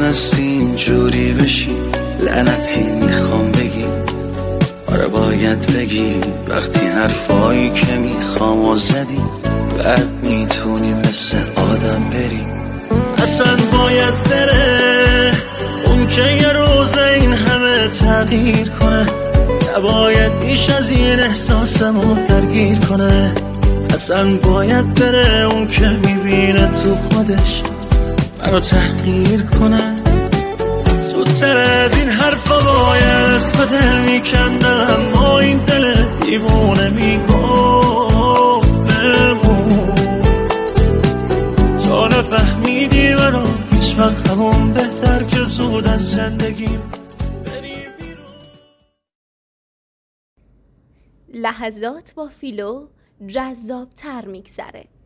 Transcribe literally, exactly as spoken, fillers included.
تونستی اینجوری بشی، لعنتی میخوام بگی، آره باید بگی وقتی حرفایی که میخوام و زدی، بعد میتونی مثل آدم بری. اصلا باید بره اون که یه روز این همه تغییر کنه، نباید بیش از این احساسمو درگیر کنه. اصلا باید بره اون که میبینه تو خودش منو تحقیر کنه. زودتر از این حرفا باید به دل میکندم، اما این دل دیوونه میگفت بمون. تا نفهمیدی منو هیچ وقت همون بهتر که زود از زندگیم بری بیرون. لحظات با فیلو جذاب تر میگذره.